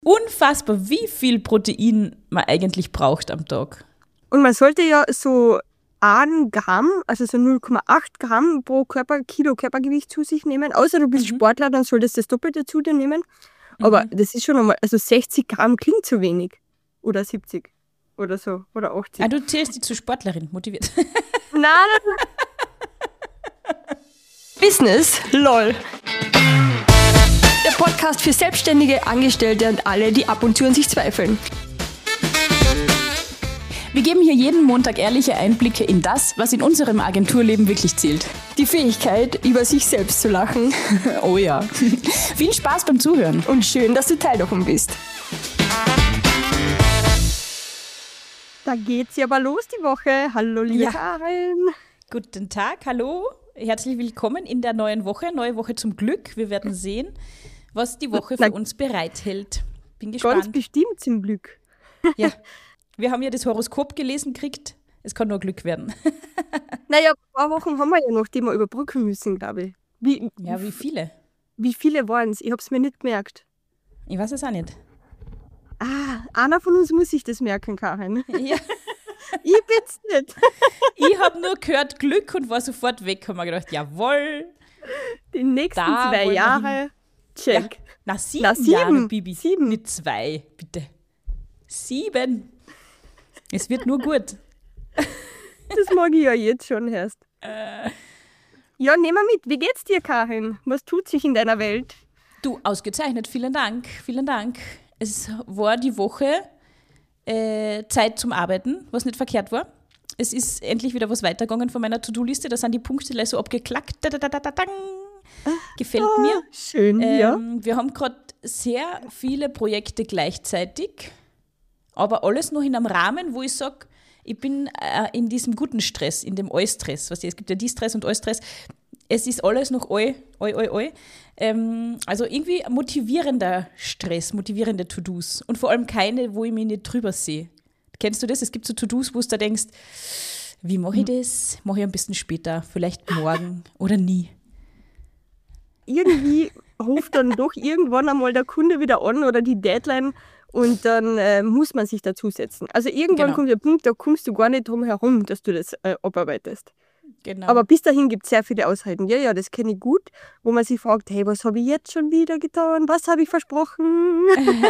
unfassbar, wie viel Protein man eigentlich braucht am Tag. Und man sollte ja so 1 Gramm, also so 0,8 Gramm pro Kilo Körpergewicht zu sich nehmen. Außer du bist Sportler, dann solltest du das Doppelte zu dir nehmen. Aber das ist schon einmal, also 60 Gramm klingt zu wenig. Oder 70 oder so, oder 80. Ah, du zählst dich zur Sportlerin, motiviert. Nein. Business, lol. Der Podcast für Selbstständige, Angestellte und alle, die ab und zu an sich zweifeln. Wir geben hier jeden Montag ehrliche Einblicke in das, was in unserem Agenturleben wirklich zählt. Die Fähigkeit, über sich selbst zu lachen. Oh ja. Viel Spaß beim Zuhören. Und schön, dass du Teil davon bist. Da geht's ja aber los die Woche. Hallo, liebe Karin. Guten Tag, hallo. Herzlich willkommen in der neuen Woche. Neue Woche zum Glück. Wir werden sehen, was die Woche für uns bereithält. Bin gespannt. Ganz bestimmt zum Glück. Ja. Wir haben ja das Horoskop gelesen gekriegt. Es kann nur Glück werden. Naja, ein paar Wochen haben wir ja noch, die wir überbrücken müssen, glaube ich. Wie viele? Wie viele waren es? Ich habe es mir nicht gemerkt. Ich weiß es auch nicht. Einer von uns muss sich das merken, Karin. Ja. Ich bin's nicht. Ich habe nur gehört Glück und war sofort weg. Haben wir gedacht, jawohl. Die nächsten 2 Jahre, check. Ja. Na, 7 Jahre, Bibi. 7. Nicht 2, bitte. 7. Es wird nur gut. Das mag ich ja jetzt schon erst. Ja, nehmen wir mit. Wie geht's dir, Karin? Was tut sich in deiner Welt? Du, ausgezeichnet. Vielen Dank. Vielen Dank. Es war die Woche Zeit zum Arbeiten, was nicht verkehrt war. Es ist endlich wieder was weitergegangen von meiner To-Do-Liste. Da sind die Punkte so abgeklackt. Gefällt mir. Schön, ja. Wir haben gerade sehr viele Projekte gleichzeitig, aber alles noch in einem Rahmen, wo ich sage, ich bin in diesem guten Stress, in dem Eu-Stress. Es gibt ja Die-Stress und Eu-Stress. Es ist alles noch Eu. Also irgendwie motivierender Stress, motivierende To-Dos. Und vor allem keine, wo ich mich nicht drüber sehe. Kennst du das? Es gibt so To-Dos, wo du da denkst, wie mache ich das? Mache ich ein bisschen später, vielleicht morgen oder nie. Irgendwie ruft dann doch irgendwann einmal der Kunde wieder an oder die Deadline und dann muss man sich dazusetzen. Also irgendwann kommt der Punkt, da kommst du gar nicht drum herum, dass du das abarbeitest. Genau. Aber bis dahin gibt es sehr viele Ausreden. Ja, das kenne ich gut, wo man sich fragt, hey, was habe ich jetzt schon wieder getan? Was habe ich versprochen?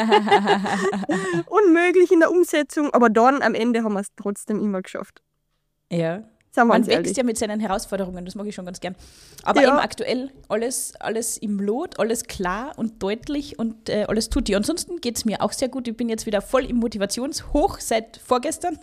Unmöglich in der Umsetzung, aber dann am Ende haben wir es trotzdem immer geschafft. Ja. Man wächst ja mit seinen Herausforderungen, das mag ich schon ganz gern. Aber eben aktuell alles im Lot, alles klar und deutlich und alles tut. Ansonsten geht es mir auch sehr gut. Ich bin jetzt wieder voll im Motivationshoch seit vorgestern.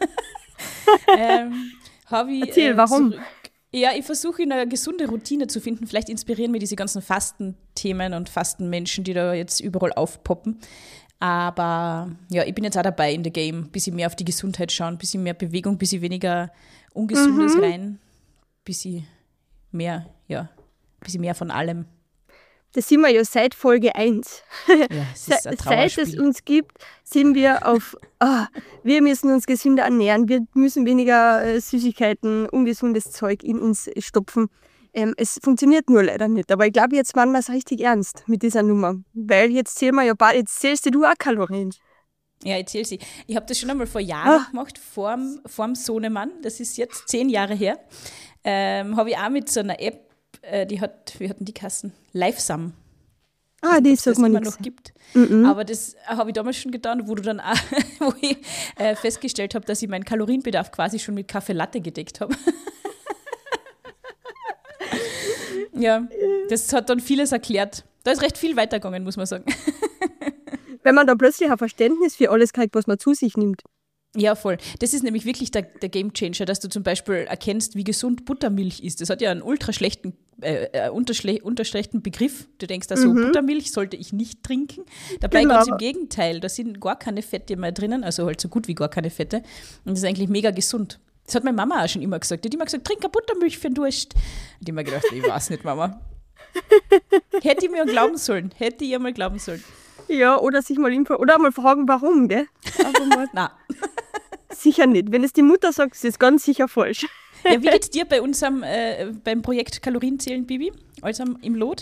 Erzähl, warum? Ich versuche eine gesunde Routine zu finden. Vielleicht inspirieren mir diese ganzen Fastenthemen und Fastenmenschen, die da jetzt überall aufpoppen. Aber ja, ich bin jetzt auch dabei in the game, ein bisschen mehr auf die Gesundheit schauen, ein bisschen mehr Bewegung, ein bisschen weniger Ungesundes rein, ein bisschen mehr von allem. Das sind wir ja seit Folge 1. Ja, es ist ein seit es uns gibt, sind wir auf, wir müssen uns gesünder ernähren, wir müssen weniger Süßigkeiten, ungesundes Zeug in uns stopfen. Es funktioniert nur leider nicht. Aber ich glaube, jetzt machen wir es richtig ernst mit dieser Nummer. Weil jetzt zählst du auch Kalorien. Ja, ich zähle sie. Ich habe das schon einmal vor Jahren gemacht, vorm Sohnemann. Das ist jetzt 10 Jahre her. Habe ich auch mit so einer App, wie hatten die Kassen? Livesum. Die sagt man immer noch gibt. Aber das habe ich damals schon getan, wo ich festgestellt habe, dass ich meinen Kalorienbedarf quasi schon mit Kaffee Latte gedeckt habe. Ja, das hat dann vieles erklärt. Da ist recht viel weitergegangen, muss man sagen. Wenn man da plötzlich ein Verständnis für alles kriegt, was man zu sich nimmt. Ja, voll. Das ist nämlich wirklich der Gamechanger, dass du zum Beispiel erkennst, wie gesund Buttermilch ist. Das hat ja einen unterschlechten Begriff. Du denkst da so, Buttermilch sollte ich nicht trinken. Dabei ganz im Gegenteil, da sind gar keine Fette mehr drinnen, also halt so gut wie gar keine Fette. Und das ist eigentlich mega gesund. Das hat meine Mama auch schon immer gesagt. Die hat immer gesagt, trink eine Buttermilch für den Durst. Und ich habe mir gedacht, ich weiß nicht, Mama. Hätte ich mir glauben sollen. Hätte ich mal glauben sollen. Ja, oder sich mal oder mal fragen, warum, gell? Nein. Sicher nicht. Wenn es die Mutter sagt, ist es ganz sicher falsch. Ja, wie geht's dir bei unserem beim Projekt Kalorienzählen, Bibi? Also im Lot?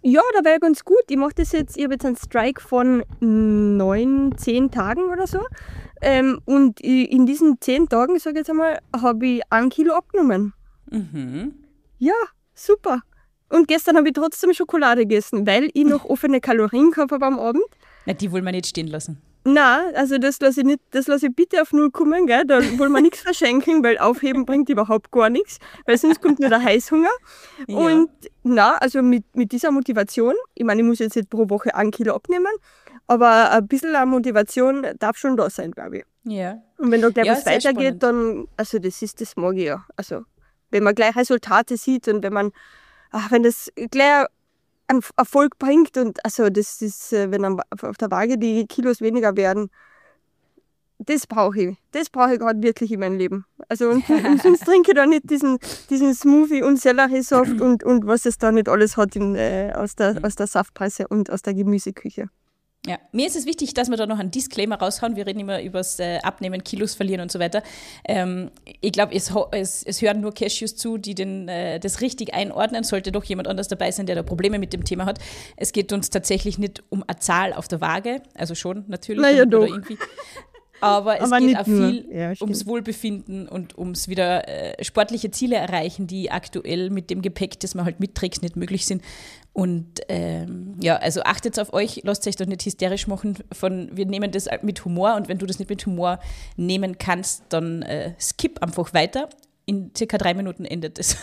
Ja, da wäre ganz gut. Ich mache das jetzt, ich habe jetzt einen Strike von 9, 10 Tagen oder so. Und in diesen 10 Tagen, sage ich jetzt einmal, habe ich 1 Kilo abgenommen. Ja, super. Und gestern habe ich trotzdem Schokolade gegessen, weil ich noch offene Kalorien gehabt habe am Abend. Na, die wollen wir nicht stehen lassen. Nein, also das lasse ich bitte auf 0 kommen, gell? Da wollen wir nichts verschenken, weil aufheben bringt überhaupt gar nichts, weil sonst kommt nur der Heißhunger. Ja. Und also mit dieser Motivation, ich meine, ich muss jetzt nicht pro Woche 1 Kilo abnehmen, aber ein bisschen eine Motivation darf schon da sein, glaube ich. Ja. Und wenn da gleich was sehr weitergeht, spannend. dann, also das mag ich ja. Also wenn man gleich Resultate sieht und wenn das gleich einen Erfolg bringt und also das ist, wenn auf der Waage die Kilos weniger werden, das brauche ich. Das brauche ich gerade wirklich in meinem Leben. Also und sonst trinke ich da nicht diesen Smoothie und Selleriesaft und was es da nicht alles hat aus der Saftpresse und aus der Gemüseküche. Ja, mir ist es wichtig, dass wir da noch einen Disclaimer raushauen. Wir reden immer über das Abnehmen, Kilos verlieren und so weiter. Ich glaube, es hören nur Cashews zu, die das richtig einordnen. Sollte doch jemand anders dabei sein, der da Probleme mit dem Thema hat. Es geht uns tatsächlich nicht um eine Zahl auf der Waage, also schon natürlich. Naja, doch. Aber es geht auch viel ums ums Wohlbefinden und ums wieder sportliche Ziele erreichen, die aktuell mit dem Gepäck, das man halt mitträgt, nicht möglich sind. Und also achtet auf euch, lasst euch doch nicht hysterisch machen wir nehmen das mit Humor und wenn du das nicht mit Humor nehmen kannst, dann skip einfach weiter. In circa 3 Minuten endet es.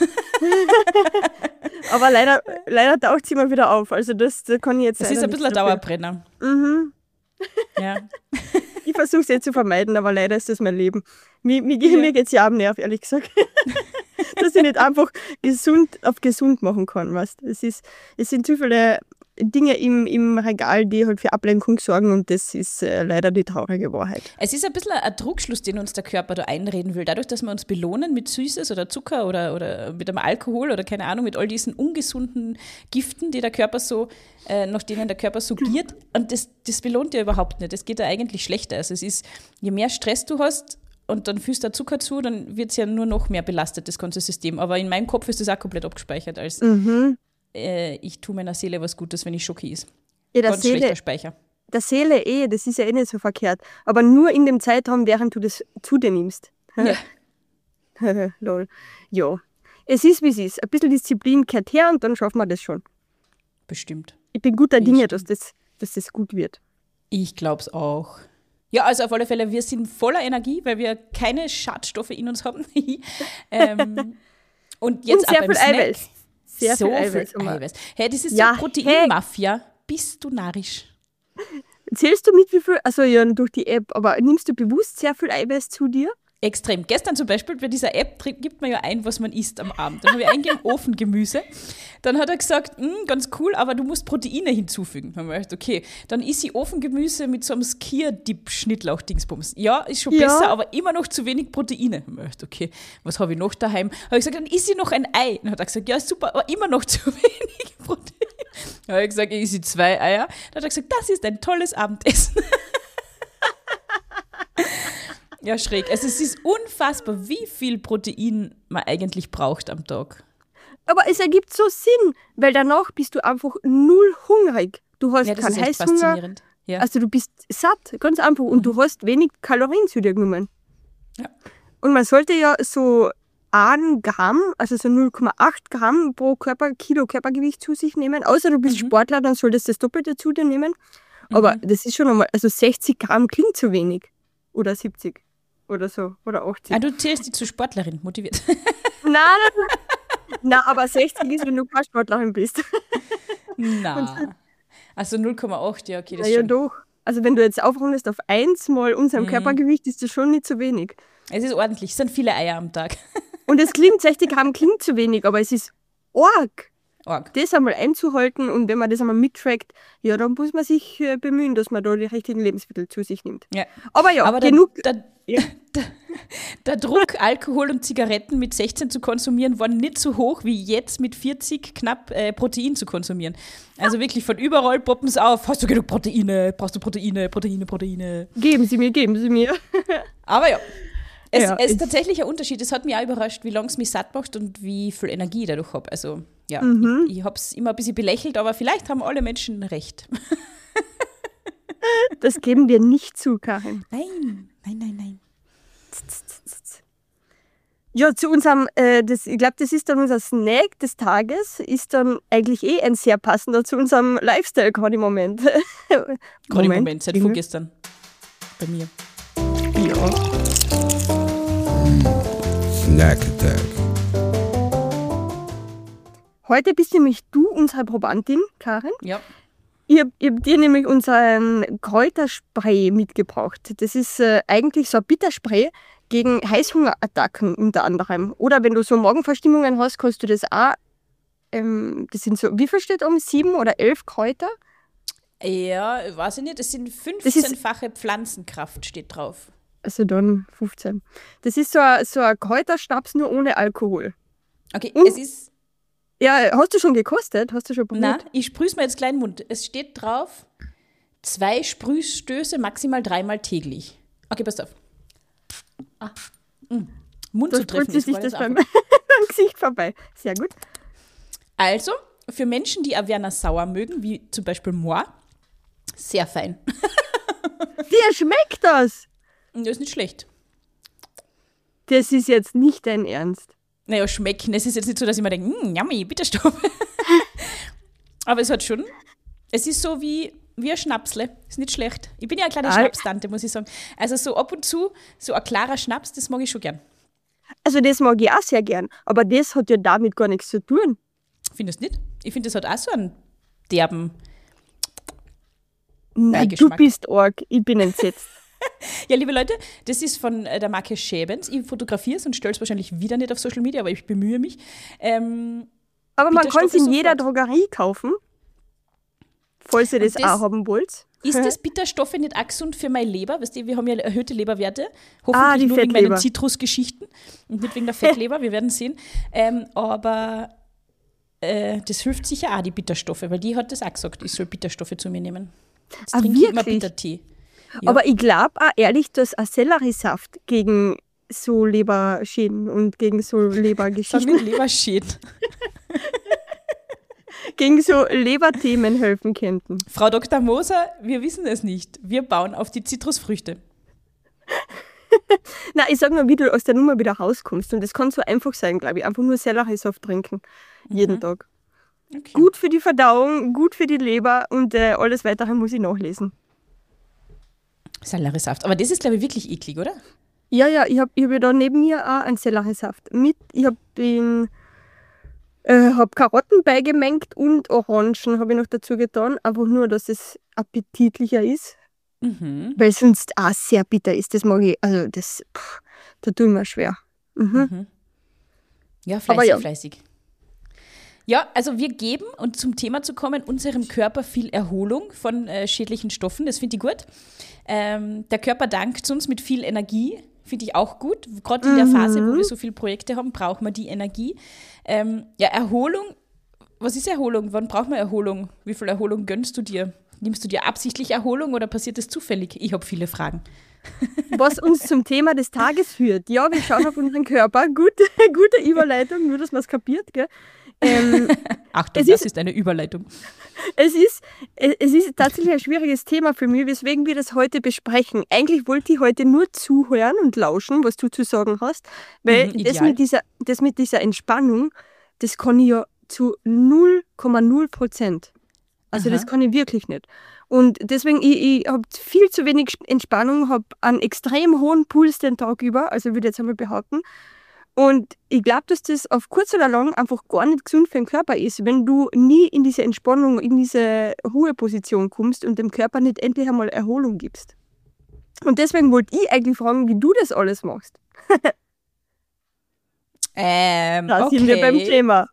Aber leider taucht es immer wieder auf. Also das kann ich jetzt Das ist ein bisschen ein Dauerbrenner. Mhm. Ja. Ich versuche es jetzt zu vermeiden, aber leider ist das mein Leben. Mir geht es ja am Nerv, ehrlich gesagt. Dass ich nicht einfach gesund machen kann. Weißt? Es sind zu viele Dinge im Regal, die halt für Ablenkung sorgen und das ist leider die traurige Wahrheit. Es ist ein bisschen ein Druckschluss, den uns der Körper da einreden will. Dadurch, dass wir uns belohnen mit Süßes oder Zucker oder mit einem Alkohol oder keine Ahnung, mit all diesen ungesunden Giften, die der Körper nach denen der Körper suggeriert. Und das belohnt ja überhaupt nicht. Das geht ja eigentlich schlechter. Also es ist, je mehr Stress du hast und dann fühlst du Zucker zu, dann wird es ja nur noch mehr belastet, das ganze System. Aber in meinem Kopf ist das auch komplett abgespeichert als ich tue meiner Seele was Gutes, wenn ich Schoki ist. Ja, Ganz schlechter Speicher. Der Seele das ist ja eh nicht so verkehrt. Aber nur in dem Zeitraum, während du das zu dir nimmst. Ja. Lol. Ja. Es ist, wie es ist. Ein bisschen Disziplin kehrt her und dann schaffen wir das schon. Bestimmt. Ich bin guter Dinge, dass das gut wird. Ich glaube es auch. Ja, also auf alle Fälle, wir sind voller Energie, weil wir keine Schadstoffe in uns haben. Und jetzt und sehr auch beim viel Snack. Eiweiß. Sehr so viel Eiweiß. Hey, das ist Ja, so Proteinmafia. Bist du narrisch? Zählst du mit wie viel, also ja, durch die App, aber nimmst du bewusst sehr viel Eiweiß zu dir? Extrem. Gestern zum Beispiel bei dieser App gibt man ja ein, was man isst am Abend. Dann habe ich eingegeben Ofengemüse. Dann hat er gesagt, ganz cool, aber du musst Proteine hinzufügen. Dann habe ich gedacht, okay, dann isst ich Ofengemüse mit so einem Skier-Dip-Schnittlauch-Dingsbums. Ja, ist schon besser, aber immer noch zu wenig Proteine. Dann habe ich gedacht, okay, was habe ich noch daheim? Habe ich gesagt, dann isst ich noch ein Ei. Dann hat er gesagt, ja super, aber immer noch zu wenig Proteine. Dann habe ich gesagt, ich esse 2 Eier. Dann hat er gesagt, das ist ein tolles Abendessen. Ja, schräg. Also es ist unfassbar, wie viel Protein man eigentlich braucht am Tag. Aber es ergibt so Sinn, weil danach bist du einfach null hungrig. Du hast Ja, das keinen ist echt Heißhunger. faszinierend. Ja. Also du bist satt, ganz einfach. Und du hast wenig Kalorien zu dir genommen. Ja. Und man sollte ja so 1 Gramm, also so 0,8 Gramm pro Kilo Körpergewicht zu sich nehmen. Außer du bist Sportler, dann solltest du das Doppelte zu dir nehmen. Aber das ist schon einmal, also 60 Gramm klingt zu wenig. Oder 70 oder so, oder 80. Ah, du zählst dich zur Sportlerin, motiviert. Nein, aber 60 ist, wenn du keine Sportlerin bist. Na. Also 0,8, ja, okay, das Ja, schon. doch. Also wenn du jetzt aufrundest auf 1 mal unserem Körpergewicht, ist das schon nicht so wenig. Es ist ordentlich, es sind viele Eier am Tag. Und es klingt, 60 Gramm klingt zu wenig, aber es ist arg. Arg. Das einmal einzuhalten und wenn man das einmal mittrackt, ja, dann muss man sich bemühen, dass man da die richtigen Lebensmittel zu sich nimmt. Ja. Aber ja, Aber genug. der Druck, Alkohol und Zigaretten mit 16 zu konsumieren, war nicht so hoch wie jetzt mit 40 knapp Protein zu konsumieren. Also wirklich von überall poppen es auf. Hast du genug Proteine? Brauchst du Proteine? Proteine? Geben Sie mir. Aber ja. Es Ja, ist tatsächlich ein Unterschied. Es hat mich auch überrascht, wie lange es mich satt macht und wie viel Energie ich dadurch habe. Also Ja, ich habe es immer ein bisschen belächelt, aber vielleicht haben alle Menschen recht. Das geben wir nicht zu, Karin. Nein. Ja, zu unserem, ich glaube, das ist dann unser Snack des Tages, ist dann eigentlich ein sehr passender zu unserem Lifestyle gerade im Moment. Gerade im Moment, seit vorgestern. Bei mir. Ja. Snack Attack. Heute bist nämlich du unsere Probandin, Karin. Ja. Ich hab dir nämlich unseren Kräuterspray mitgebracht. Das ist eigentlich so ein Bitterspray gegen Heißhungerattacken unter anderem. Oder wenn du so Magenverstimmungen hast, kannst du das auch. Das sind so, wie viel steht 7 oder 11 Kräuter? Ja, weiß ich nicht. Das sind 15-fache Pflanzenkraft, steht drauf. Also dann 15. Das ist so ein Kräuterschnaps, nur ohne Alkohol. Okay, Und es ist. Ja, hast du schon gekostet? Hast du schon probiert? Nein, ich sprühe es mir jetzt gleich in den Mund. Es steht drauf, 2 Sprühstöße maximal 3-mal täglich. Okay, passt auf. Mund zu treffen ist sich das beim Gesicht vorbei. Sehr gut. Also, für Menschen, die Averna sauer mögen, wie zum Beispiel moi, sehr fein. Dir schmeckt das? Das ist nicht schlecht. Das ist jetzt nicht dein Ernst. Naja, schmecken. Es ist jetzt nicht so, dass ich mir denke, yummy, Bitterstoff. Aber es hat schon, es ist so wie ein Schnapsle. Ist nicht schlecht. Ich bin ja eine kleine Schnapstante, muss ich sagen. Also so ab und zu, so ein klarer Schnaps, das mag ich schon gern. Also das mag ich auch sehr gern. Aber das hat ja damit gar nichts zu tun. Findest du nicht? Ich finde, das hat auch so einen derben Nein, du bist arg. Ich bin entsetzt. Ja, liebe Leute, das ist von der Marke Schäbens. Ich fotografiere es und stelle es wahrscheinlich wieder nicht auf Social Media, aber ich bemühe mich. Aber man kann es in jeder Drogerie kaufen, falls ihr das auch haben wollt. Ist das Bitterstoffe nicht auch gesund für meine Leber? Weißt du, wir haben ja erhöhte Leberwerte. Hoffentlich nur wegen meinen Zitrusgeschichten und nicht wegen der Fettleber, wir werden sehen. Aber das hilft sicher auch, die Bitterstoffe, weil die hat das auch gesagt, ich soll Bitterstoffe zu mir nehmen. Jetzt trinke ich immer Bittertee. Ja. Aber ich glaube auch ehrlich, dass ein Selleriesaft gegen so Leberschäden und gegen so Lebergeschichten. Sag nicht Leberschäden. Gegen so Leberthemen helfen könnten. Frau Dr. Moser, wir wissen es nicht. Wir bauen auf die Zitrusfrüchte. Na, ich sag mal, wie du aus der Nummer wieder rauskommst. Und das kann so einfach sein, glaube ich. Einfach nur Selleriesaft trinken. Jeden Tag. Okay. Gut für die Verdauung, gut für die Leber und alles Weitere muss ich nachlesen. Selleriesaft. Aber das ist, glaube ich, wirklich eklig, oder? Ja, ich hab ja da neben mir auch einen Selleriesaft mit. Ich habe Karotten beigemengt und Orangen habe ich noch dazu getan. Einfach nur, dass es appetitlicher ist. Weil sonst auch sehr bitter ist. Das mag ich, also da tue ich mir schwer. Ja, fleißig. Ja, also wir geben, und zum Thema zu kommen, unserem Körper viel Erholung von schädlichen Stoffen. Das finde ich gut. Der Körper dankt uns mit viel Energie. Finde ich auch gut. Gerade in der Phase, wo wir so viele Projekte haben, brauchen wir die Energie. Erholung. Was ist Erholung? Wann braucht man Erholung? Wie viel Erholung gönnst du dir? Nimmst du dir absichtlich Erholung oder passiert das zufällig? Ich habe viele Fragen. Was uns zum Thema des Tages führt. Ja, wir schauen auf unseren Körper. Gute Überleitung, nur dass man es kapiert, gell? Achtung, das ist eine Überleitung. Es ist tatsächlich ein schwieriges Thema für mich, weswegen wir das heute besprechen. Eigentlich wollte ich heute nur zuhören und lauschen, was du zu sagen hast, weil das mit dieser Entspannung, das kann ich ja zu 0,0%. Also das kann ich wirklich nicht. Und deswegen, ich habe viel zu wenig Entspannung, habe einen extrem hohen Puls den Tag über, also würde ich jetzt einmal behaupten. Und ich glaube, dass das auf kurz oder lang einfach gar nicht gesund für den Körper ist, wenn du nie in diese Entspannung, in diese Ruheposition kommst und dem Körper nicht endlich einmal Erholung gibst. Und deswegen wollte ich eigentlich fragen, wie du das alles machst. Da sind wir beim Thema.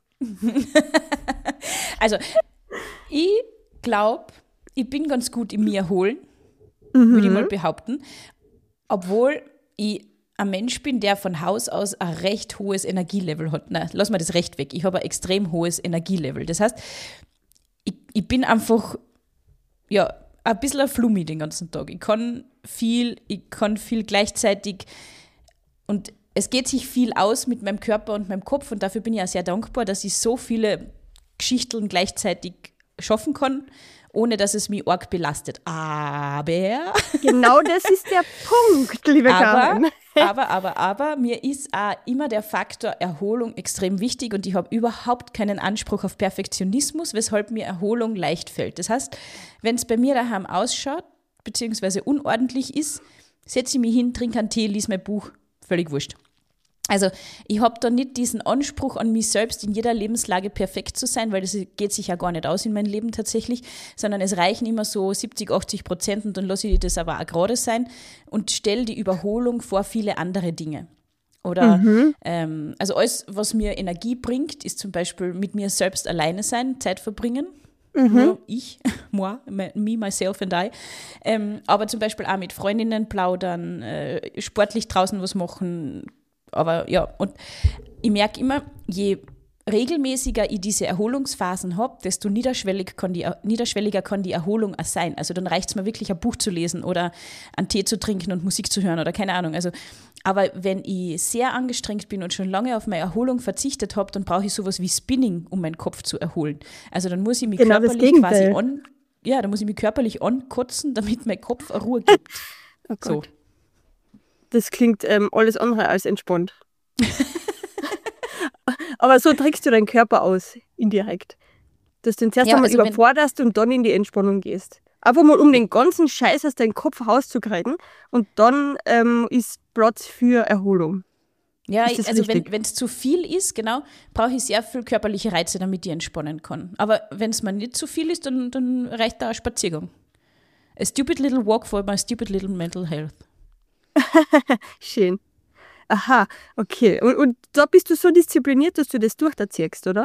Also, ich glaube, ich bin ganz gut in mir erholen, würde ich mal behaupten. Obwohl ich ein Mensch bin, der von Haus aus ein recht hohes Energielevel hat. Nein, lass mal das recht weg. Ich habe ein extrem hohes Energielevel. Das heißt, ich bin einfach ein bisschen ein Flummi den ganzen Tag. Ich kann viel gleichzeitig und es geht sich viel aus mit meinem Körper und meinem Kopf und dafür bin ich auch sehr dankbar, dass ich so viele Geschichten gleichzeitig schaffen kann, ohne dass es mich arg belastet. Aber Genau das ist der Punkt, liebe Karin. Aber mir ist auch immer der Faktor Erholung extrem wichtig und ich habe überhaupt keinen Anspruch auf Perfektionismus, weshalb mir Erholung leicht fällt. Das heißt, wenn es bei mir daheim ausschaut, beziehungsweise unordentlich ist, setze ich mich hin, trinke einen Tee, lese mein Buch, völlig wurscht. Also ich habe da nicht diesen Anspruch an mich selbst, in jeder Lebenslage perfekt zu sein, weil das geht sich ja gar nicht aus in meinem Leben tatsächlich, sondern es reichen immer so 70-80% und dann lasse ich das aber auch gerade sein und stelle die Überholung vor viele andere Dinge. Oder also alles, was mir Energie bringt, ist zum Beispiel mit mir selbst alleine sein, Zeit verbringen. Nur ich, moi, me, myself and I. Aber zum Beispiel auch mit Freundinnen plaudern, sportlich draußen was machen. Aber ja, und ich merke immer, je regelmäßiger ich diese Erholungsphasen habe, desto niederschwelliger kann die Erholung auch sein. Also dann reicht es mir wirklich, ein Buch zu lesen oder einen Tee zu trinken und Musik zu hören oder keine Ahnung. Also, aber wenn ich sehr angestrengt bin und schon lange auf meine Erholung verzichtet habe, dann brauche ich sowas wie Spinning, um meinen Kopf zu erholen. Also dann muss ich mich körperlich ankotzen, damit mein Kopf eine Ruhe gibt. Oh Gott. So. Das klingt alles andere als entspannt. Aber so trickst du deinen Körper aus, indirekt. Dass du ihn zuerst einmal überforderst und dann in die Entspannung gehst. Einfach mal, um den ganzen Scheiß aus deinem Kopf rauszukriegen und dann ist Platz für Erholung. Ja, also wenn es zu viel ist, genau, brauche ich sehr viel körperliche Reize, damit ich entspannen kann. Aber wenn es mir nicht zu viel ist, dann reicht da ein Spaziergang. A stupid little walk for my stupid little mental health. Schön. Aha, okay. Und da bist du so diszipliniert, dass du das durchziehst, oder?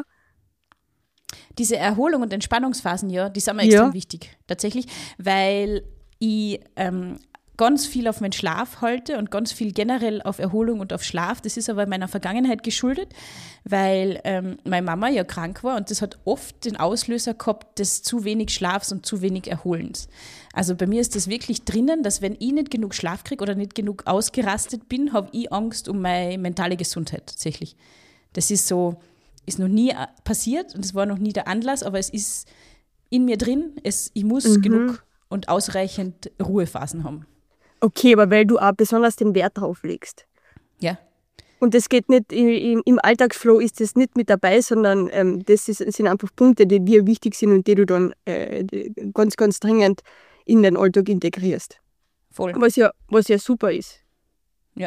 Diese Erholung und Entspannungsphasen, ja, die sind mir extrem wichtig, tatsächlich, weil ich ganz viel auf meinen Schlaf halte und ganz viel generell auf Erholung und auf Schlaf. Das ist aber meiner Vergangenheit geschuldet, weil meine Mama ja krank war und das hat oft den Auslöser gehabt des zu wenig Schlafs und zu wenig Erholens. Also bei mir ist das wirklich drinnen, dass wenn ich nicht genug Schlaf kriege oder nicht genug ausgerastet bin, habe ich Angst um meine mentale Gesundheit tatsächlich. Das ist so, ist noch nie passiert und es war noch nie der Anlass, aber es ist in mir drin, ich muss genug und ausreichend Ruhephasen haben. Okay, aber weil du auch besonders den Wert drauf legst. Ja. Und das geht nicht, im Alltagsflow ist das nicht mit dabei, sondern das sind einfach Punkte, die dir wichtig sind und die du dann ganz, ganz dringend in den Alltag integrierst. Voll. Was ja super ist. Ja.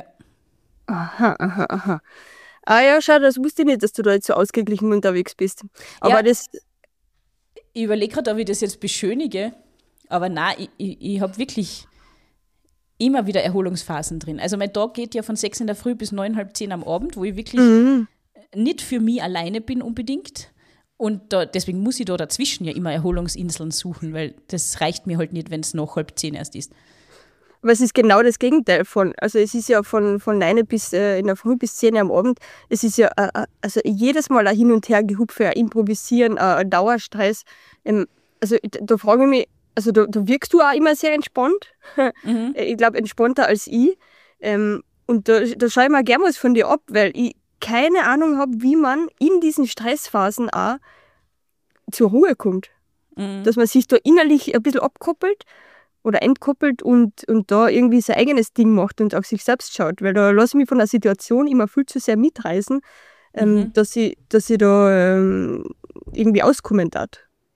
Aha. Ah ja, schau, das wusste ich nicht, dass du da jetzt so ausgeglichen unterwegs bist. Aber ja, ich überlege gerade, ob ich das jetzt beschönige, aber nein, ich habe wirklich immer wieder Erholungsphasen drin. Also mein Tag geht ja von 6 in der Früh bis 9, halb 10 am Abend, wo ich wirklich nicht für mich alleine bin unbedingt. Und deswegen muss ich da dazwischen ja immer Erholungsinseln suchen, weil das reicht mir halt nicht, wenn es noch halb 10 erst ist. Aber es ist genau das Gegenteil von. Also es ist ja von 9 bis in der Früh bis 10 am Abend. Es ist ja also jedes Mal ein Hin und Her gehupfe, ein Improvisieren, ein Dauerstress. Also da frage ich mich, also da wirkst du auch immer sehr entspannt. Ich glaube, entspannter als ich. Und da schaue ich mir gerne was von dir ab, weil ich keine Ahnung habe, wie man in diesen Stressphasen auch zur Ruhe kommt. Dass man sich da innerlich ein bisschen abkoppelt oder entkoppelt und da irgendwie sein eigenes Ding macht und auf sich selbst schaut. Weil da lasse ich mich von der Situation immer viel zu sehr mitreißen, dass ich da irgendwie auskommen darf.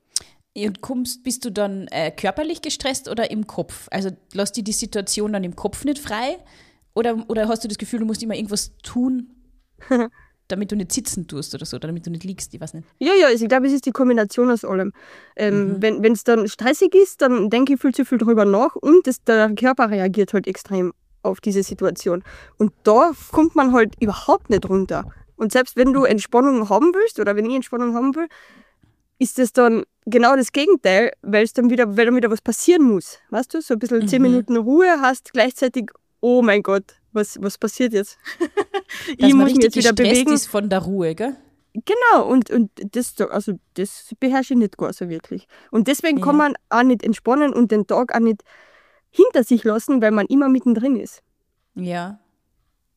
Und bist du dann körperlich gestresst oder im Kopf? Also lässt dir die Situation dann im Kopf nicht frei? Oder hast du das Gefühl, du musst immer irgendwas tun, damit du nicht sitzen tust oder so, oder damit du nicht liegst? Ich weiß nicht. Ja, also ich glaube, es ist die Kombination aus allem. Wenn es dann stressig ist, dann denke ich viel zu viel drüber nach und der Körper reagiert halt extrem auf diese Situation. Und da kommt man halt überhaupt nicht runter. Und selbst wenn du Entspannung haben willst oder wenn ich Entspannung haben will, ist das dann genau das Gegenteil, weil dann wieder was passieren muss. Weißt du, so ein bisschen 10 Minuten Ruhe hast, gleichzeitig, oh mein Gott, was passiert jetzt? Ich muss mich jetzt wieder bewegen. Ist von der Ruhe, gell? Genau, und das beherrsche ich nicht gar so wirklich. Und deswegen kann man auch nicht entspannen und den Tag auch nicht hinter sich lassen, weil man immer mittendrin ist. Ja.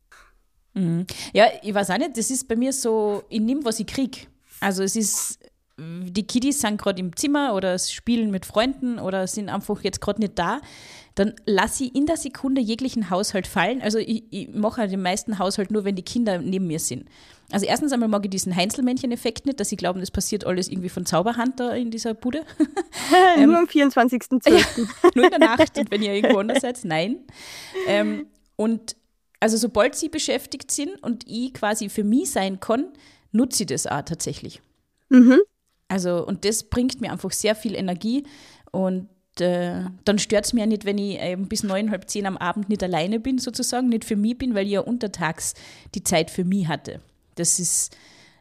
Ja, ich weiß auch nicht, das ist bei mir so, ich nehme, was ich kriege. Also es ist die Kiddies sind gerade im Zimmer oder spielen mit Freunden oder sind einfach jetzt gerade nicht da, dann lasse ich in der Sekunde jeglichen Haushalt fallen. Also ich mache halt den meisten Haushalt nur, wenn die Kinder neben mir sind. Also erstens einmal mag ich diesen Heinzelmännchen-Effekt nicht, dass sie glauben, das passiert alles irgendwie von Zauberhand da in dieser Bude. Nur am 24.12. Nur in der Nacht und wenn ihr irgendwo anders seid, nein. Und also sobald sie beschäftigt sind und ich quasi für mich sein kann, nutze ich das auch tatsächlich. Mhm. Also und das bringt mir einfach sehr viel Energie und dann stört es mir ja nicht, wenn ich bis 9, halb 10 am Abend nicht alleine bin sozusagen, nicht für mich bin, weil ich ja untertags die Zeit für mich hatte. Das ist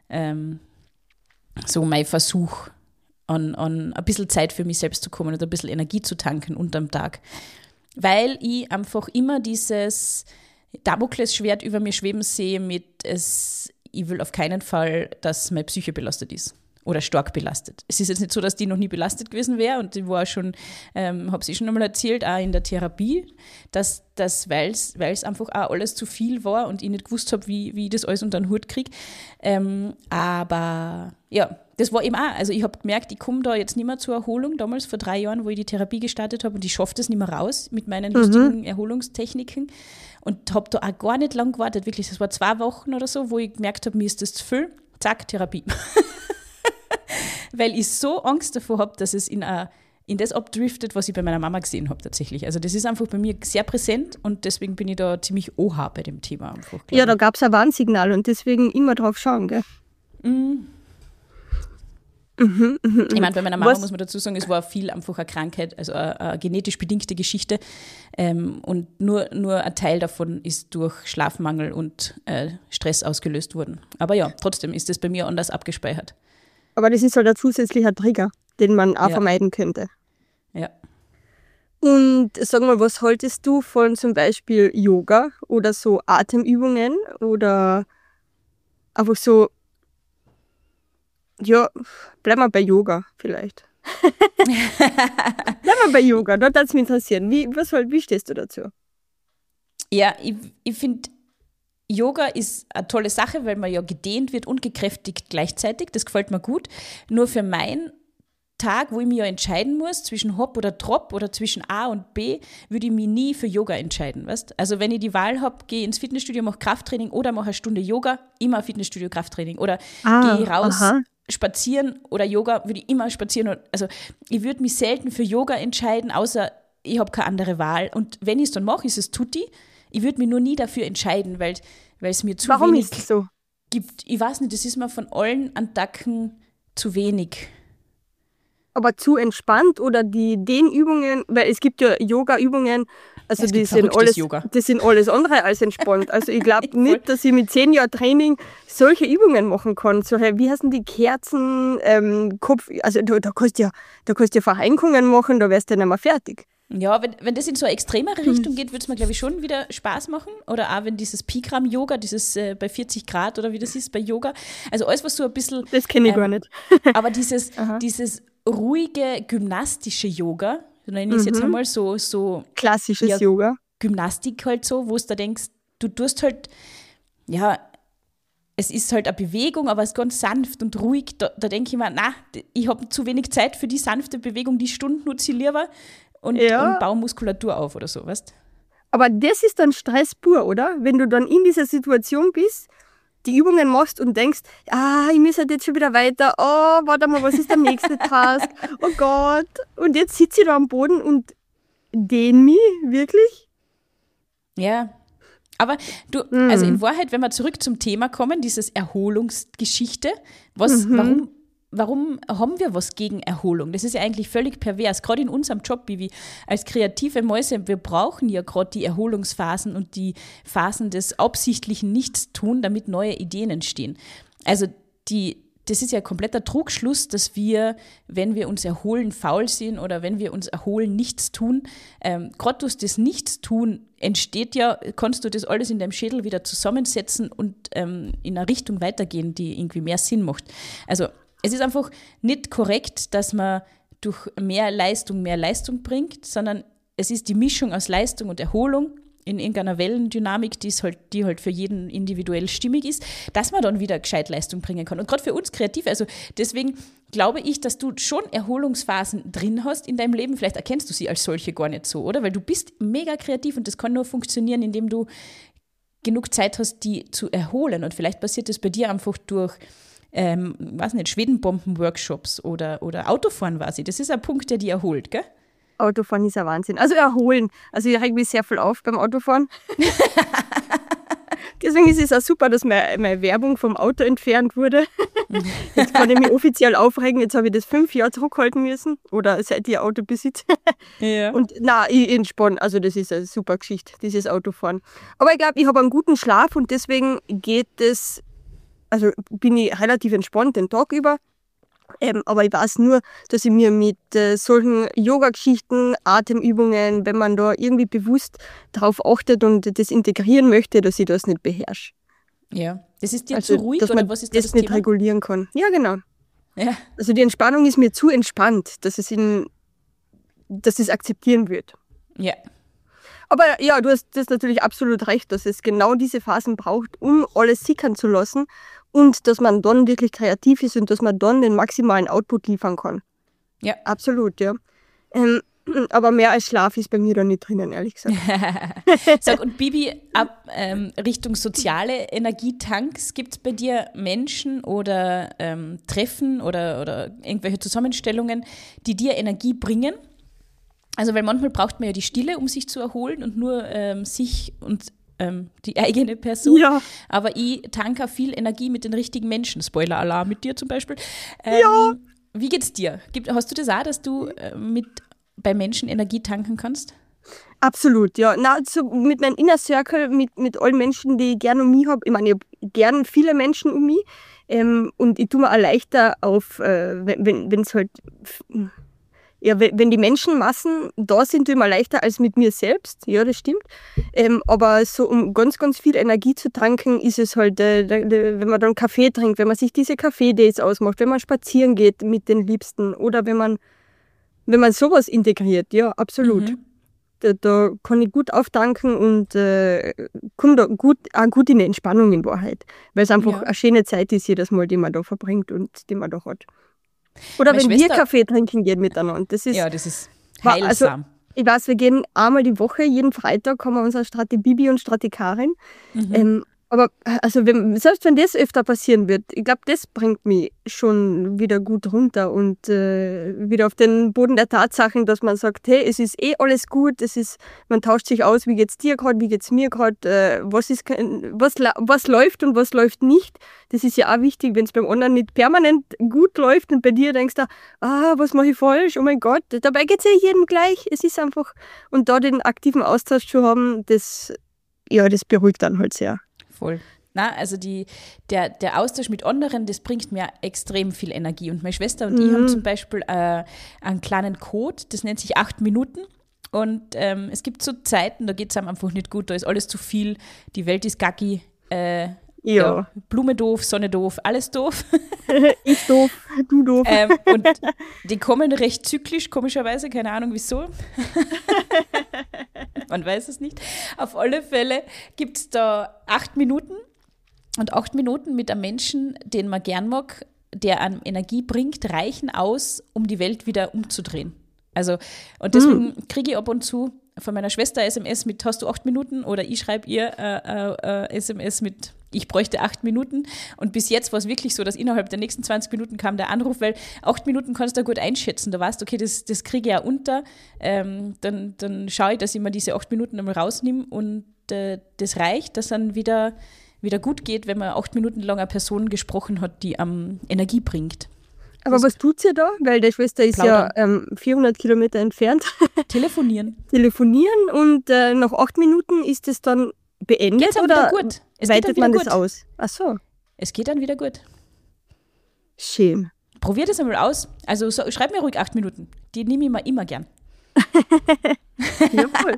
so mein Versuch, an ein bisschen Zeit für mich selbst zu kommen und ein bisschen Energie zu tanken unterm Tag. Weil ich einfach immer dieses Damoklesschwert über mir schweben sehe ich will auf keinen Fall, dass meine Psyche belastet ist. Oder stark belastet. Es ist jetzt nicht so, dass die noch nie belastet gewesen wäre und die war schon, habe es schon einmal erzählt, auch in der Therapie, dass weil es einfach auch alles zu viel war und ich nicht gewusst habe, wie ich das alles unter den Hut kriege. Aber ja, das war eben auch, also ich habe gemerkt, ich komme da jetzt nicht mehr zur Erholung, damals vor 3 Jahren, wo ich die Therapie gestartet habe und ich schaffe das nicht mehr raus mit meinen lustigen Erholungstechniken und habe da auch gar nicht lang gewartet, wirklich, das war 2 Wochen oder so, wo ich gemerkt habe, mir ist das zu viel, zack, Therapie. Weil ich so Angst davor habe, dass es in das abdriftet, was ich bei meiner Mama gesehen habe tatsächlich. Also das ist einfach bei mir sehr präsent und deswegen bin ich da ziemlich oha bei dem Thema einfach. Ja, da gab es ein Warnsignal und deswegen immer drauf schauen, gell? Ich meine, bei meiner Mama muss man dazu sagen, es war viel einfach eine Krankheit, also eine genetisch bedingte Geschichte und nur ein Teil davon ist durch Schlafmangel und Stress ausgelöst worden. Aber ja, trotzdem ist das bei mir anders abgespeichert. Aber das ist halt ein zusätzlicher Trigger, den man auch vermeiden könnte. Ja. Und sag mal, was haltest du von zum Beispiel Yoga oder so Atemübungen oder einfach so, ja, bleib mal bei Yoga vielleicht. Bleib mal bei Yoga, dort würde es mich interessieren. Wie stehst du dazu? Ja, ich finde, Yoga ist eine tolle Sache, weil man ja gedehnt wird und gekräftigt gleichzeitig. Das gefällt mir gut. Nur für meinen Tag, wo ich mich ja entscheiden muss, zwischen Hop oder Trop oder zwischen A und B, würde ich mich nie für Yoga entscheiden. Weißt? Also wenn ich die Wahl habe, gehe ins Fitnessstudio, mache Krafttraining oder mache eine Stunde Yoga, immer Fitnessstudio, Krafttraining. Oder gehe raus, spazieren oder Yoga, würde ich immer spazieren. Also ich würde mich selten für Yoga entscheiden, außer ich habe keine andere Wahl. Und wenn ich es dann mache, ist es tutti. Ich würde mich nur nie dafür entscheiden, weil es mir zu Warum wenig ist es so? gibt. Ich weiß nicht, das ist mir von allen Attacken zu wenig. Aber zu entspannt oder die Dehnübungen, weil es gibt ja Yoga-Übungen, also die sind alles andere als entspannt. Also ich glaube nicht, dass ich mit 10 Jahren Training solche Übungen machen kann. Solche, wie heißen die, Kerzen, Kopf, also da kannst du ja Verrenkungen machen, da wärst du nicht mehr fertig. Ja, wenn das in so eine extremere Richtung geht, würde es mir, glaube ich, schon wieder Spaß machen. Oder auch wenn dieses Bikram-Yoga, dieses bei 40 Grad oder wie das ist bei Yoga. Also alles, was so ein bisschen... Das kenne ich gar nicht. Aber dieses ruhige, gymnastische Yoga, so nenne ich es jetzt einmal so... Klassisches Yoga. Gymnastik halt so, wo du da denkst, du tust halt, ja, es ist halt eine Bewegung, aber es ist ganz sanft und ruhig. Da denke ich mir, ich habe zu wenig Zeit für die sanfte Bewegung, die Stunden nutze ich lieber und baue Muskulatur auf oder so, weißt du? Aber das ist dann Stress pur, oder? Wenn du dann in dieser Situation bist, die Übungen machst und denkst, ich muss halt jetzt schon wieder weiter, warte mal, was ist der nächste Task? Oh Gott. Und jetzt sitze ich da am Boden und dehne mich, wirklich? Ja, aber du, also in Wahrheit, wenn wir zurück zum Thema kommen, dieses Erholungsgeschichte, warum haben wir was gegen Erholung? Das ist ja eigentlich völlig pervers, gerade in unserem Job, wie als kreative Mäuse, wir brauchen ja gerade die Erholungsphasen und die Phasen des absichtlichen Nichtstun, damit neue Ideen entstehen. Also das ist ja ein kompletter Trugschluss, dass wir, wenn wir uns erholen, faul sind oder wenn wir uns erholen, nichts tun. Gerade durch das Nichtstun entsteht ja, kannst du das alles in deinem Schädel wieder zusammensetzen und in eine Richtung weitergehen, die irgendwie mehr Sinn macht. Also es ist einfach nicht korrekt, dass man durch mehr Leistung bringt, sondern es ist die Mischung aus Leistung und Erholung. in irgendeiner Wellendynamik, die halt für jeden individuell stimmig ist, dass man dann wieder gescheit Leistung bringen kann. Und gerade für uns Kreative, also deswegen glaube ich, dass du schon Erholungsphasen drin hast in deinem Leben. Vielleicht erkennst du sie als solche gar nicht so, oder? Weil du bist mega kreativ und das kann nur funktionieren, indem du genug Zeit hast, die zu erholen. Und vielleicht passiert das bei dir einfach durch, weiß nicht, Schwedenbomben-Workshops oder Autofahren quasi. Das ist ein Punkt, der dich erholt, gell? Autofahren ist ein Wahnsinn. Also erholen. Also ich reg mich sehr viel auf beim Autofahren. Deswegen ist es auch super, dass meine Werbung vom Auto entfernt wurde. Jetzt kann ich mich offiziell aufregen. Jetzt habe ich das 5 Jahre zurückhalten müssen. Oder seit ich ein Auto besitze. Ja. Und ich entspanne. Also das ist eine super Geschichte, dieses Autofahren. Aber ich glaube, ich habe einen guten Schlaf und deswegen also bin ich relativ entspannt den Tag über. Aber ich weiß nur, dass ich mir mit solchen Yoga-Geschichten, Atemübungen, wenn man da irgendwie bewusst darauf achtet und das integrieren möchte, dass ich das nicht beherrsche. Ja, das ist dir Also, zu ruhig dass oder man was ist das das nicht Thema? regulieren kann. Ja, genau. Ja. Also die Entspannung ist mir zu entspannt, dass es akzeptieren wird. Ja. Aber ja, du hast das natürlich absolut recht, dass es genau diese Phasen braucht, um alles sickern zu lassen und dass man dann wirklich kreativ ist und dass man dann den maximalen Output liefern kann. Ja. Absolut, ja. Aber mehr als Schlaf ist bei mir da nicht drinnen, ehrlich gesagt. Sag, und Bibi, Richtung soziale Energietanks, gibt es bei dir Menschen oder Treffen oder irgendwelche Zusammenstellungen, die dir Energie bringen? Also, weil manchmal braucht man ja die Stille, um sich zu erholen und nur sich und die eigene Person. Ja. Aber ich tanke viel Energie mit den richtigen Menschen. Spoiler-Alarm mit dir zum Beispiel. Ja. Wie geht's dir? Hast du das auch, dass du bei Menschen Energie tanken kannst? Absolut, ja. So mit meinem Inner Circle, mit allen Menschen, die ich gerne um mich habe. Ich meine, ich habe gern viele Menschen um mich. Und ich tue mir auch leichter auf, wenn es halt... Ja, wenn die Menschenmassen da sind, tue ich mir leichter als mit mir selbst. Ja, das stimmt. Aber so, um ganz, ganz viel Energie zu tanken, ist es halt, wenn man dann Kaffee trinkt, wenn man sich diese Kaffee-Dates ausmacht, wenn man spazieren geht mit den Liebsten oder wenn man sowas integriert. Ja, absolut. Mhm. Da kann ich gut auftanken und komme da gut in die Entspannung in Wahrheit. Weil es einfach eine schöne Zeit ist jedes Mal, die man da verbringt und die man da hat. Oder Meine wenn Schwester- wir Kaffee trinken gehen miteinander. Das ist, Ja, das ist also, heilsam. ich weiß, wir gehen einmal die Woche, jeden Freitag haben wir unsere Bibi und Stratikarin. Aber also selbst wenn das öfter passieren wird, ich glaube, das bringt mich schon wieder gut runter und wieder auf den Boden der Tatsachen, dass man sagt, hey, es ist alles gut, man tauscht sich aus, wie geht's dir gerade, wie geht's mir gerade, was läuft und was läuft nicht. Das ist ja auch wichtig, wenn es beim anderen nicht permanent gut läuft und bei dir denkst du, was mache ich falsch, oh mein Gott, dabei geht's ja jedem gleich. Es ist einfach, und da den aktiven Austausch zu haben, das beruhigt dann halt sehr. Voll. Na, also der Austausch mit anderen, das bringt mir extrem viel Energie. Und meine Schwester und ich haben zum Beispiel einen kleinen Code, das nennt sich 8 Minuten. Und es gibt so Zeiten, da geht es einem einfach nicht gut, da ist alles zu viel, die Welt ist gacki, Blume doof, Sonne doof, alles doof. Ich doof, du doof. Und die kommen recht zyklisch, komischerweise, keine Ahnung wieso. Man weiß es nicht. Auf alle Fälle gibt es da 8 Minuten und 8 Minuten mit einem Menschen, den man gern mag, der an Energie bringt, reichen aus, um die Welt wieder umzudrehen. Also, und deswegen kriege ich ab und zu von meiner Schwester SMS mit, hast du 8 Minuten? Oder ich schreibe ihr SMS mit, ich bräuchte 8 Minuten. Und bis jetzt war es wirklich so, dass innerhalb der nächsten 20 Minuten kam der Anruf, weil 8 Minuten kannst du gut einschätzen. Da weißt du, okay, das kriege ich ja unter. Dann schaue ich, dass ich mir diese 8 Minuten einmal rausnehme und das reicht, dass dann wieder gut geht, wenn man 8 Minuten lang eine Person gesprochen hat, die Energie bringt. Aber was tut sie da? Weil die Schwester ist Plaudern. ja 400 Kilometer entfernt. Telefonieren. Telefonieren und nach 8 Minuten ist es dann beendet Geht's dann oder wieder gut? Es geht dann weitet wieder man gut. das aus? Ach so, Es geht dann wieder gut. schön. Probier das einmal aus. Also schreib mir ruhig 8 Minuten. Die nehme ich mir immer gern. Jawohl.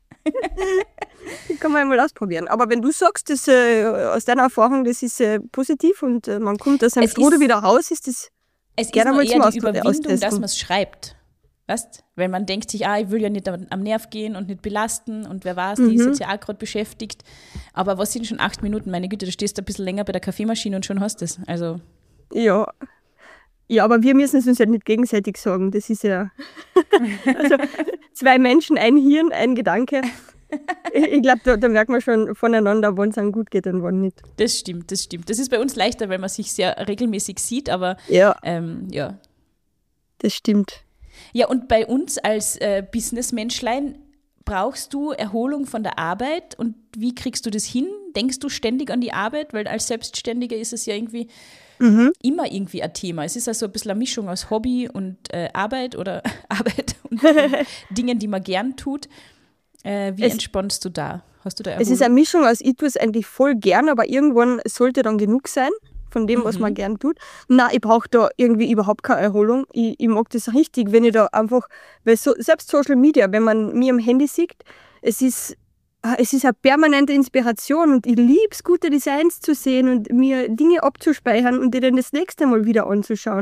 Kann man einmal ausprobieren. Aber wenn du sagst, dass, aus deiner Erfahrung, das ist positiv und man kommt aus seinem Es Strudel ist- wieder raus, ist das Es Gerne ist mal nur zum eher die Überwindung, Austesten. dass man es schreibt. Weißt? Weil man denkt sich, ich will ja nicht am Nerv gehen und nicht belasten und wer weiß, die ist jetzt ja auch gerade beschäftigt. Aber was sind schon 8 Minuten? Meine Güte, du stehst ein bisschen länger bei der Kaffeemaschine und schon hast du es. Also. Ja. Ja, aber wir müssen es uns ja nicht gegenseitig sagen. Das ist ja. Also 2 Menschen, ein Hirn, ein Gedanke. Ich glaube, da merkt man schon voneinander, wann es einem gut geht und wann nicht. Das stimmt. Das ist bei uns leichter, weil man sich sehr regelmäßig sieht, aber ja. Ja. Das stimmt. Ja, und bei uns als Businessmenschlein brauchst du Erholung von der Arbeit und wie kriegst du das hin? Denkst du ständig an die Arbeit? Weil als Selbstständiger ist es ja irgendwie immer irgendwie ein Thema. Es ist also ein bisschen eine Mischung aus Hobby und Arbeit oder Arbeit und Dingen, die man gern tut. Wie entspannst du da? Hast du da Erholung? Es ist eine Mischung aus, ich tue es eigentlich voll gern, aber irgendwann sollte dann genug sein von dem, was man gern tut. Nein, ich brauche da irgendwie überhaupt keine Erholung. Ich mag das richtig, wenn ich da einfach, weil selbst Social Media, wenn man mir am Handy sieht, es ist eine permanente Inspiration und ich liebe es, gute Designs zu sehen und mir Dinge abzuspeichern und die dann das nächste Mal wieder anzuschauen.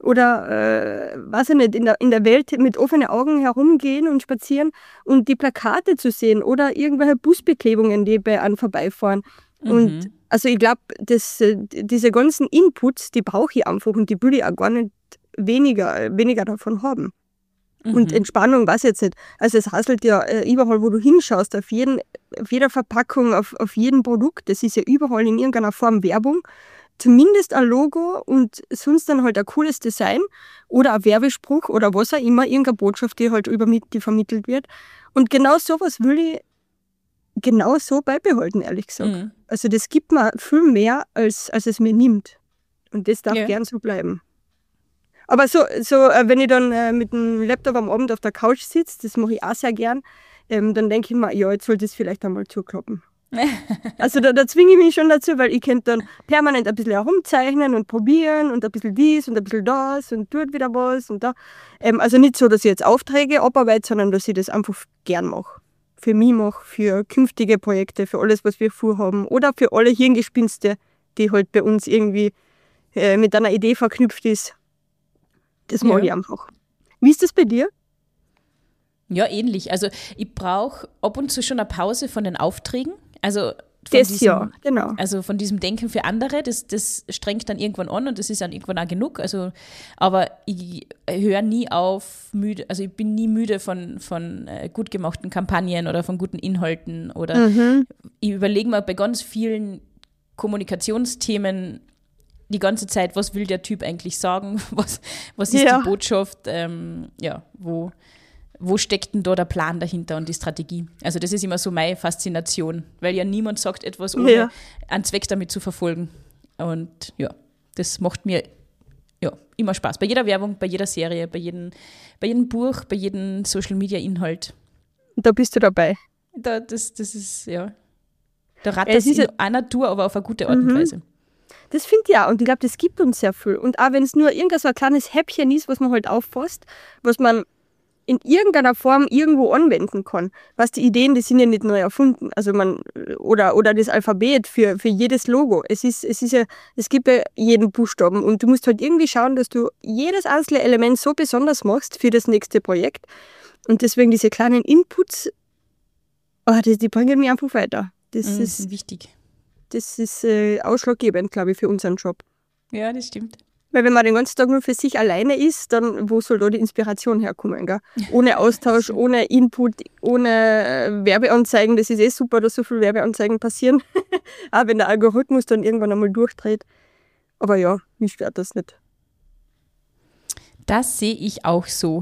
Oder, weiß ich nicht, in der Welt mit offenen Augen herumgehen und spazieren und die Plakate zu sehen oder irgendwelche Busbeklebungen, die bei einem vorbeifahren. Und also ich glaube, diese ganzen Inputs, die brauche ich einfach und die will ich auch gar nicht weniger davon haben. Und Entspannung, weiß ich jetzt nicht. Also es hasselt ja überall, wo du hinschaust, auf jeder Verpackung, auf jedem Produkt. Das ist ja überall in irgendeiner Form Werbung. Zumindest ein Logo und sonst dann halt ein cooles Design oder ein Werbespruch oder was auch immer, irgendeine Botschaft, die halt die vermittelt wird. Und genau sowas will ich genau so beibehalten, ehrlich gesagt. Also das gibt mir viel mehr, als es mir nimmt. Und das darf gern so bleiben. Aber so wenn ich dann mit dem Laptop am Abend auf der Couch sitze, das mache ich auch sehr gern, dann denke ich mir, ja, jetzt sollte ich es vielleicht einmal zuklappen. Also da zwinge ich mich schon dazu, weil ich könnte dann permanent ein bisschen herumzeichnen und probieren und ein bisschen dies und ein bisschen das und tut wieder was und da. Also nicht so, dass ich jetzt Aufträge abarbeite, sondern dass ich das einfach gern mache. Für mich mache, für künftige Projekte, für alles, was wir vorhaben oder für alle Hirngespinste, die halt bei uns irgendwie mit einer Idee verknüpft ist. Das mag ich einfach. Wie ist das bei dir? Ja, ähnlich. Also ich brauche ab und zu schon eine Pause von den Aufträgen. Also genau. Also von diesem Denken für andere, das strengt dann irgendwann an und das ist dann irgendwann auch genug. Also, aber ich höre nie auf, also ich bin nie müde von gut gemachten Kampagnen oder von guten Inhalten. Oder ich überlege mir bei ganz vielen Kommunikationsthemen die ganze Zeit, was will der Typ eigentlich sagen, was ist die Botschaft, wo steckt denn da der Plan dahinter und die Strategie? Also das ist immer so meine Faszination, weil ja niemand sagt etwas, ohne einen Zweck damit zu verfolgen. Und ja, das macht mir immer Spaß. Bei jeder Werbung, bei jeder Serie, bei jedem Buch, bei jedem Social-Media-Inhalt. Da bist du dabei. Das ist, da rattert es in einer Tour, aber auf eine gute Art und Weise. Das finde ich auch. Und ich glaube, das gibt uns sehr viel. Und auch wenn es nur irgendein so ein kleines Häppchen ist, was man halt auffasst, was man in irgendeiner Form irgendwo anwenden kann. Was die Ideen, die sind ja nicht neu erfunden. Also oder das Alphabet für jedes Logo. Es gibt ja jeden Buchstaben und du musst halt irgendwie schauen, dass du jedes einzelne Element so besonders machst für das nächste Projekt. Und deswegen diese kleinen Inputs, die bringen mich einfach weiter. Das ist wichtig. Das ist ausschlaggebend, glaube ich, für unseren Job. Ja, das stimmt. Weil wenn man den ganzen Tag nur für sich alleine ist, dann wo soll da die Inspiration herkommen? Gell? Ohne Austausch, ohne Input, ohne Werbeanzeigen. Das ist super, dass so viele Werbeanzeigen passieren. Auch wenn der Algorithmus dann irgendwann einmal durchdreht. Aber ja, mich stört das nicht. Das sehe ich auch so.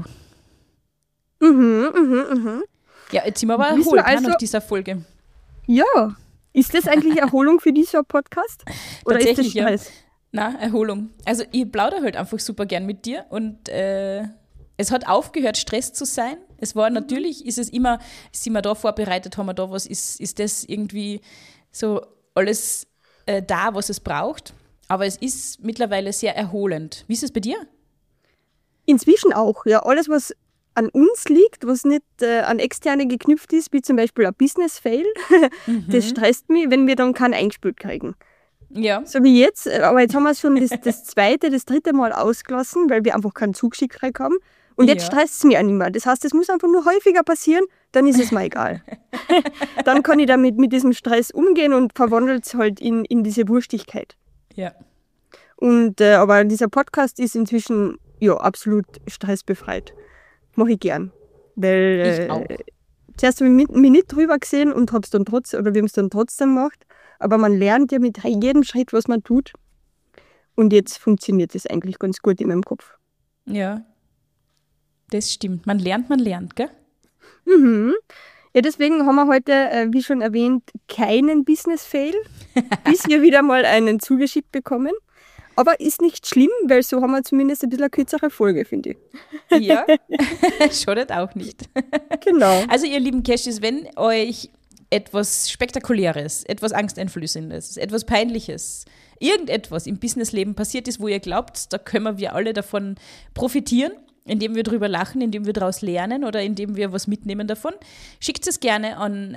Ja, jetzt sind wir aber erholt nach dieser Folge. Ja. Ist das eigentlich Erholung für dieser Podcast? Oder ist das Stress? Ja. Nein, Erholung. Also ich plaudere halt einfach super gern mit dir und es hat aufgehört, Stress zu sein. Es war natürlich, sind wir da vorbereitet, haben wir da was, ist das irgendwie so alles da, was es braucht. Aber es ist mittlerweile sehr erholend. Wie ist es bei dir? Inzwischen auch, ja. Alles, was an uns liegt, was nicht an Externe geknüpft ist, wie zum Beispiel ein Business-Fail, das stresst mich, wenn wir dann keinen eingespielt kriegen. Ja. So wie jetzt, aber jetzt haben wir es schon das dritte Mal ausgelassen, weil wir einfach keinen Zug geschickt haben. Und jetzt Ja. stresst es mich auch nicht mehr. Das heißt, es muss einfach nur häufiger passieren, dann ist es mir egal. Dann kann ich damit mit diesem Stress umgehen und verwandelt es halt in diese Wurstigkeit. Ja. Und aber dieser Podcast ist inzwischen absolut stressbefreit. Mache ich gern. Weil Ich auch. zuerst habe ich mich nicht drüber gesehen und hab's dann trotzdem, oder wir haben es dann trotzdem gemacht. Aber man lernt ja mit jedem Schritt, was man tut. Und jetzt funktioniert es eigentlich ganz gut in meinem Kopf. Ja. Das stimmt. Man lernt, gell? Mhm. Ja, deswegen haben wir heute, wie schon erwähnt, keinen Business-Fail, bis wir wieder mal einen zugeschickt bekommen. Aber ist nicht schlimm, weil so haben wir zumindest ein bisschen eine kürzere Folge, finde ich. Ja. Schadet auch nicht. Genau. Also ihr lieben Cashis, wenn euch etwas Spektakuläres, etwas Angsteinflößendes, etwas Peinliches, irgendetwas im Businessleben passiert ist, wo ihr glaubt, da können wir alle davon profitieren, indem wir drüber lachen, indem wir daraus lernen oder indem wir was mitnehmen davon, schickt es gerne an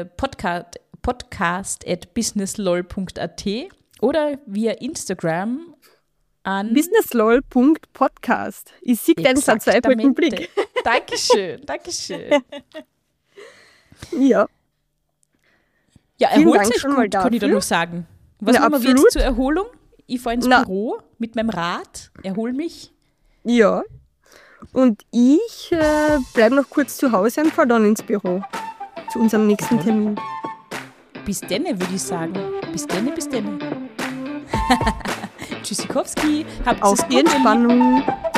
podcast@businesslol.at oder via Instagram an businesslol.podcast. Ich sehe deinen verzweifelten Blick. Dankeschön, Dankeschön. Ja. Ja, Vielen erholt Dank euch schon mal gut, kann ich da dafür. noch sagen. Was Na, machen wir absolut. jetzt zur Erholung? Ich fahre ins Na. Büro mit meinem Rad, erhol mich. Ja. Und ich bleibe noch kurz zu Hause und fahre dann ins Büro. Zu unserem nächsten Termin. Bis denne, würde ich sagen. Bis denne, bis denne. Tschüssikowski. Habt Auf es die gut, ihr Lieben. Entspannung.